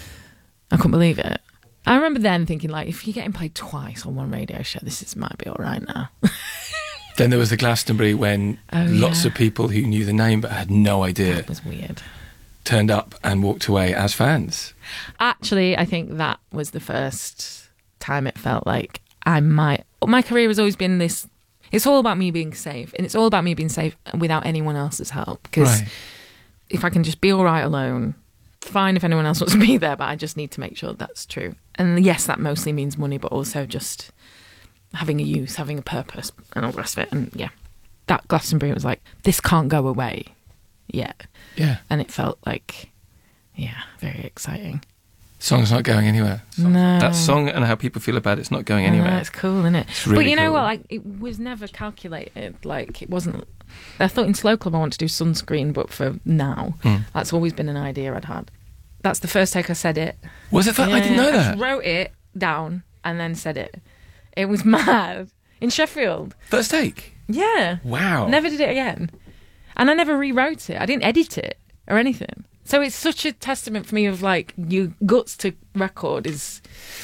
I couldn't believe it. I remember then thinking, like, if you're getting played twice on one radio show, might be all right now. Then there was the Glastonbury when lots of people who knew the name but had no idea. That was weird. Turned up and walked away as fans. Actually, I think that was the first time it felt like my career has always been this, it's all about me being safe. And it's all about me being safe without anyone else's help. Because if I can just be all right alone, fine if anyone else wants to be there, but I just need to make sure that's true. And yes, that mostly means money, but also just having a use, having a purpose and all the rest of it. And yeah, that Glastonbury was like, this can't go away yet. Yeah. And it felt like, yeah, very exciting. Song's not going anywhere. No. That song and how people feel about it's not going anywhere. No, it's cool, isn't it? It's really but you know cool. what? Like, it was never calculated. Like, it wasn't. I thought in Slow Club I want to do sunscreen, but for now, that's always been an idea I'd had. That's the first take I said it. Was it that? I didn't know I that. just wrote it down and then said it. It was mad. In Sheffield. First take? Yeah. Wow. Never did it again. And I never rewrote it. I didn't edit it or anything. So it's such a testament for me of like, your guts to record is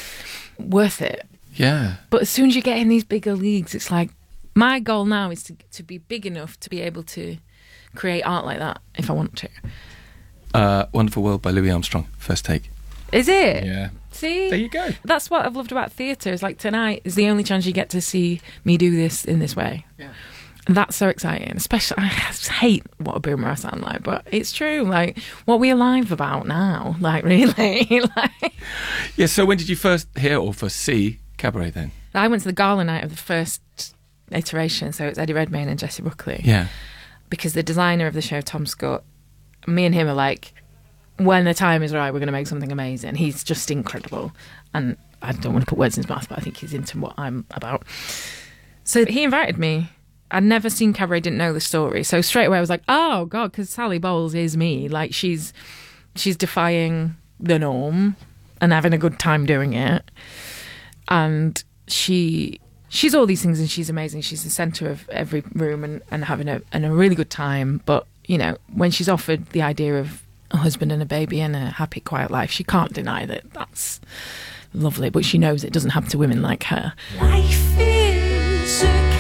worth it. Yeah. But as soon as you get in these bigger leagues, it's like, my goal now is to be big enough to be able to create art like that if I want to. Wonderful World by Louis Armstrong, first take. Is it? Yeah. See? There you go. That's what I've loved about theatre, is like tonight is the only chance you get to see me do this in this way. Yeah. And that's so exciting. Especially, I just hate what a boomer I sound like, but it's true. Like, what we're live about now, like, really. Like, yeah, so when did you first hear or first see Cabaret then? I went to the gala night of the first iteration, so it's Eddie Redmayne and Jessie Buckley. Yeah. Because the designer of the show, Tom Scott, me and him are like, when the time is right, we're going to make something amazing. He's just incredible. And I don't want to put words in his mouth, but I think he's into what I'm about. So he invited me. I'd never seen Cabaret, didn't know the story. So straight away I was like, oh, God, because Sally Bowles is me. Like, she's defying the norm and having a good time doing it. And she she's all these things and she's amazing. She's the centre of every room and having a really good time. But, you know, when she's offered the idea of a husband and a baby and a happy, quiet life, she can't deny that that's lovely. But she knows it doesn't happen to women like her. Life is a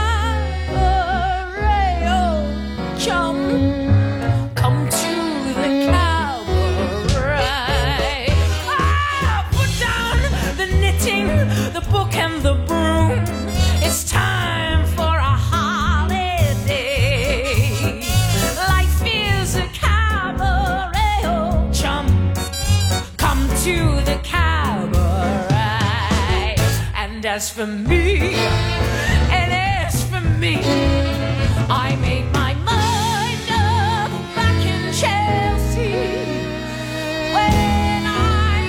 cabaret, oh, chum. Come to the cabaret. Ah, put down the knitting, the book and the broom. It's time for a holiday. Life is a cabaret, oh, chum. Come to the cabaret. And as for me, I made my mind up back in Chelsea when I'm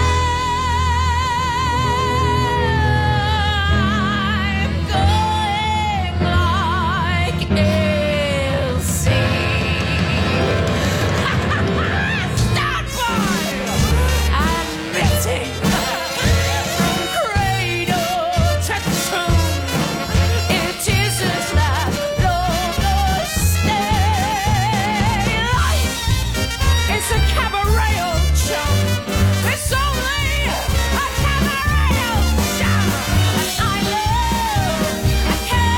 going like Elsie. Stand by and knitting from cradle to tomb. It isn't that long a stay. Life is a cabaret, old chum. It's only a cabaret, old chum. And I love a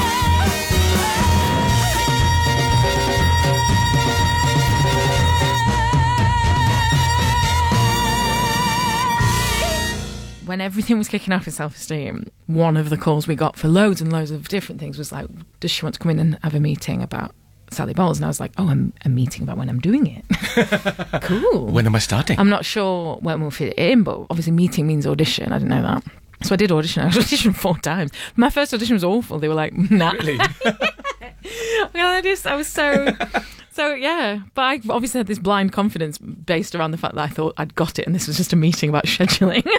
When everything was kicking off in self-esteem, one of the calls we got for loads and loads of different things was like, does she want to come in and have a meeting about Sally Bowles? And I was like, oh, a meeting about when I'm doing it. Cool. When am I starting? I'm not sure when we'll fit it in, but obviously meeting means audition. I didn't know that. So I did audition. I auditioned 4 times. My first audition was awful. They were like, nah. Really? I was so yeah. But I obviously had this blind confidence based around the fact that I thought I'd got it and this was just a meeting about scheduling.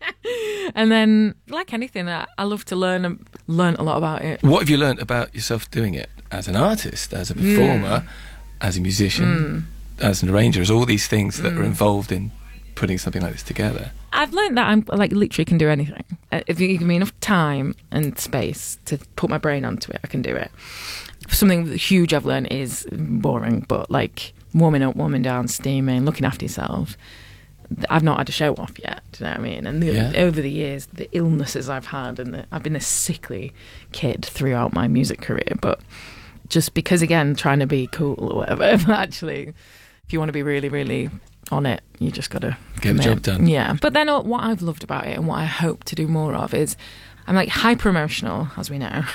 And then, like anything, I love to learn a lot about it. What have you learnt about yourself doing it as an artist, as a performer, as a musician, as an arranger, as all these things that are involved in putting something like this together? I've learned that I'm like literally can do anything. If you give me enough time and space to put my brain onto it, I can do it. Something huge I've learned is boring, but like warming up, warming down, steaming, looking after yourself. I've not had a show off yet, do you know what I mean? And over the years, the illnesses I've had, and I've been a sickly kid throughout my music career, but just because, again, trying to be cool or whatever, but actually, if you want to be really, really on it, you just got to get the job done. Yeah. But then what I've loved about it and what I hope to do more of is I'm like hyper emotional, as we know,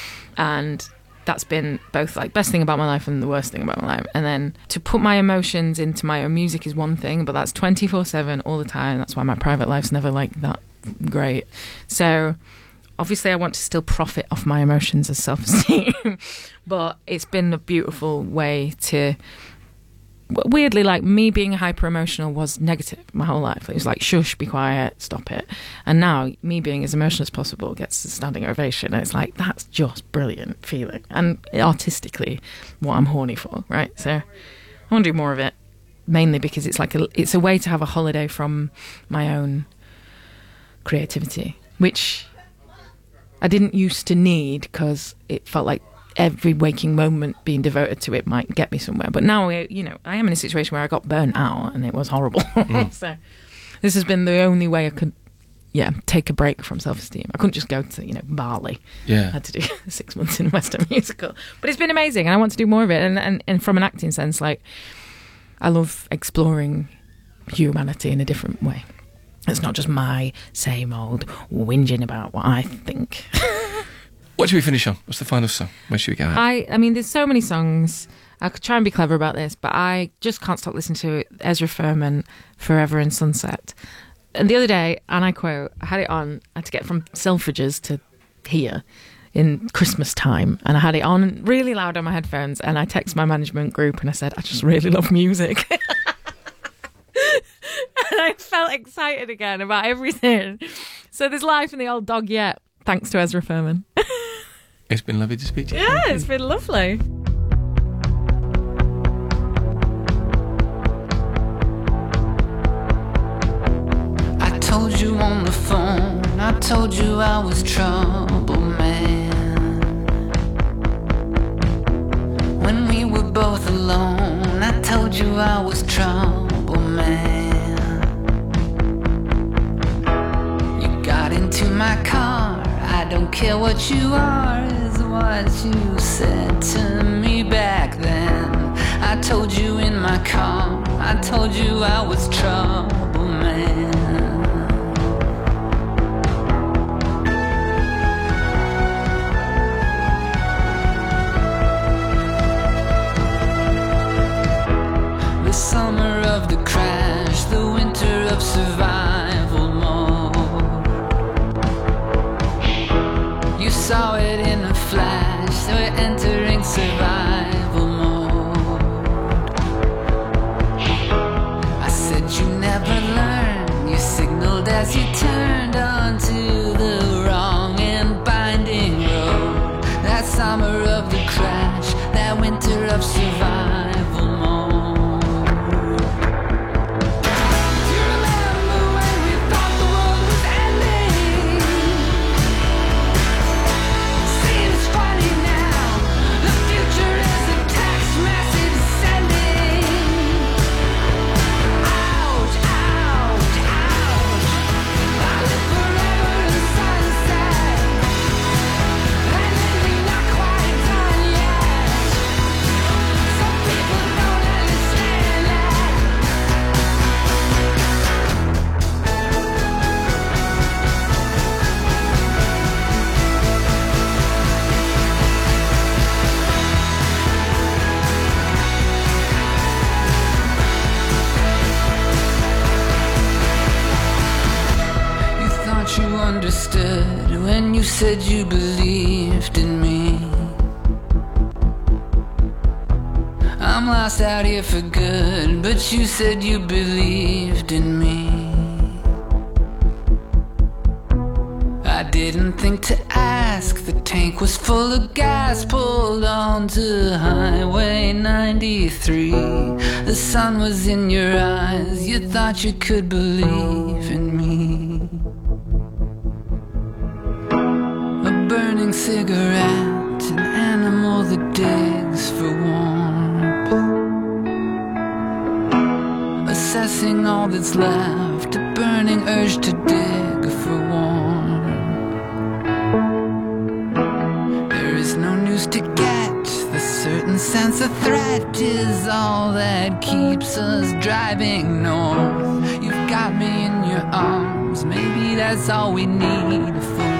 and that's been both like best thing about my life and the worst thing about my life. And then to put my emotions into my own music is one thing, but that's 24/7 all the time. That's why my private life's never like that great. So obviously I want to still profit off my emotions as self-esteem, but it's been a beautiful way to... Weirdly, like, me being hyper emotional was negative my whole life. It was like, shush, be quiet, stop it. And now me being as emotional as possible gets a standing ovation, and it's like, that's just brilliant feeling, and artistically what I'm horny for, right? So I want to do more of it, mainly because it's like it's a way to have a holiday from my own creativity, which I didn't used to need because it felt like every waking moment being devoted to it might get me somewhere. But now, you know, I am in a situation where I got burnt out and it was horrible. So this has been the only way I could, take a break from self-esteem. I couldn't just go to, Bali. Yeah. I had to do 6 months in a Western musical. But it's been amazing and I want to do more of it. And from an acting sense, like, I love exploring humanity in a different way. It's not just my same old whinging about what I think. What should we finish on? What's the final song? Where should we go out? I mean, there's so many songs. I could try and be clever about this, but I just can't stop listening to Ezra Furman, Forever and Sunset. And the other day, and I quote, I had it on, I had to get from Selfridges to here in Christmas time, and I had it on really loud on my headphones, and I texted my management group and I said, I just really love music. And I felt excited again about everything. So there's life in the old dog yet, thanks to Ezra Furman. It's been lovely to speak to you. Yeah, it's been lovely. I told you on the phone, I told you I was trouble. when we were both alone. I told you I was trouble, man. You got into my car. I don't care what you are, is what you said to me back then. I told you in my car, I told you I was trouble, man. The summer of the crash, the winter of survival mode. You saw it in a flash, so we're entering survival mode. I said you never learn, you signaled as you turned onto the wrong and binding road. That summer of the crash, that winter of survival mode. Understood when you said you believed in me. I'm lost out here for good, but you said you believed in me. I didn't think to ask, the tank was full of gas, pulled onto Highway 93. The sun was in your eyes, you thought you could believe in me. Burning cigarette, an animal that digs for warmth, assessing all that's left, a burning urge to dig for warmth. There is no news to get, the certain sense of threat is all that keeps us driving north. You've got me in your arms, maybe that's all we need for warmth.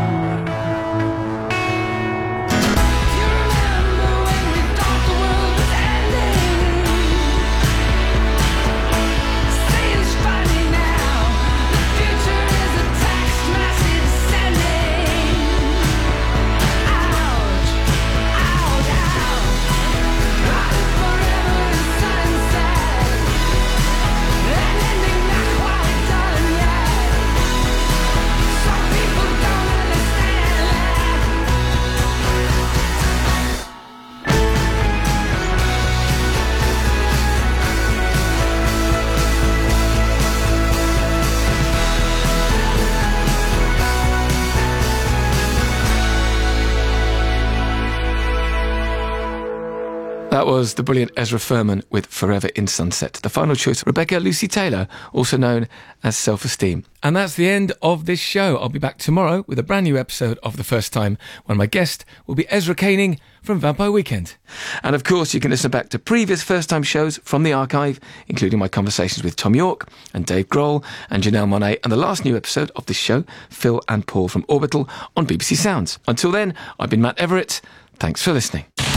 That was the brilliant Ezra Furman with Forever in Sunset. The final choice, Rebecca Lucy Taylor, also known as Self-Esteem. And that's the end of this show. I'll be back tomorrow with a brand new episode of The First Time, when my guest will be Ezra Koenig from Vampire Weekend. And of course, you can listen back to previous First Time shows from the archive, including my conversations with Tom York and Dave Grohl and Janelle Monáe, and the last new episode of this show, Phil and Paul from Orbital, on BBC Sounds. Until then, I've been Matt Everett. Thanks for listening.